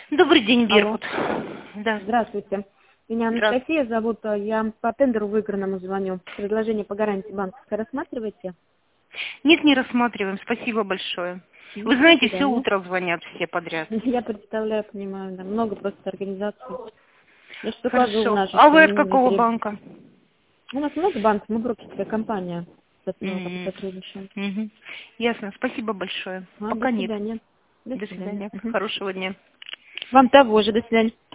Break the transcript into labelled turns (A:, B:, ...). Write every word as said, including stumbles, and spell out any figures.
A: Добрый день,
B: Алло.
A: Беркут. Да.
B: Здравствуйте. Меня Анастасия зовут. Я по тендеру выигранному звоню. Предложение по гарантии банковской рассматриваете?
A: Нет, не рассматриваем. Спасибо большое.
B: Ну,
A: Вы
B: до
A: знаете, все
B: свидания.
A: утро звонят все подряд.
B: Я представляю, понимаю, да. Много просто организаций. Я что выкладываю в
A: Хорошо.
B: наши,
A: А
B: что
A: вы от
B: они не
A: какого
B: требуют.
A: банка?
B: У нас много банков, мы брокерская компания. С этим как
A: М,
B: сотрудничаем.
A: мгм. Ясно. Спасибо большое.
B: А, до
A: Пока нет.
B: свидания. До
A: До
B: свидания.
A: свидания.
B: Мгм.
A: Хорошего дня.
B: Вам того же. До свидания.